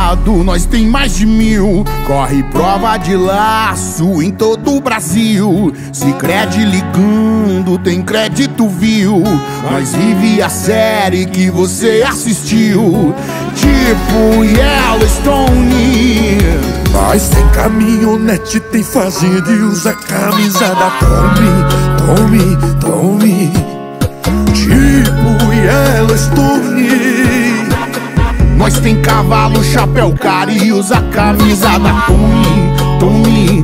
estado, nós tem mais de 1000. Corre prova de laço em todo o Brasil. Sicredi ligando, tem crédito, viu? Nós vive a série que você assistiu, tipo Yellowstone. Nós tem caminhonete, tem fazenda e usa camisa da Tommy, tipo Yellowstone. Nós tem cavalo, chapéu caro e usa camisa da Tommy,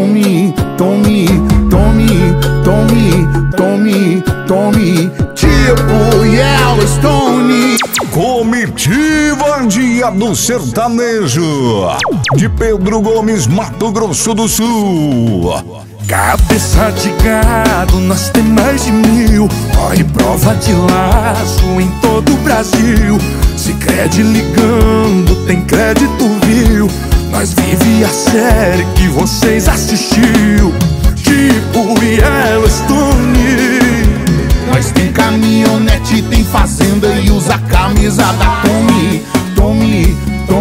tipo Yellowstone. Comitiva Dia do Sertanejo de Pedro Gomes, Mato Grosso do Sul. Cabeça de gado, nós tem mais de 1000. Corre prova de laço em todo o Brasil. Sicredi ligando, tem crédito, viu? Nós vive a série que vocês assistiu, tipo Yellowstone. Nós tem caminhonete, tem fazenda e usa camisa da Tommy,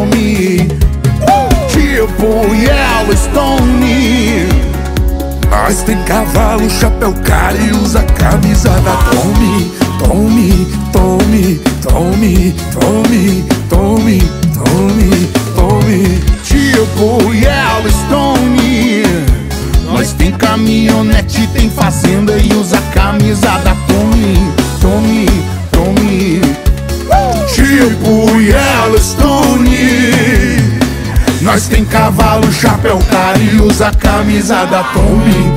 tipo Yellowstone. Nós tem cavalo, chapéu caro e usa camisa da Tommy, tipo Yellowstone. Nós tem caminhonete, tem fazenda e usa camisa da Tommy, tipo Yellowstone. Nós tem cavalo, chapéu caro e usa camisa da Tommy,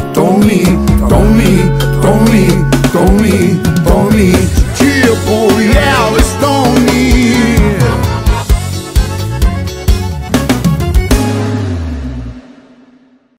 tipo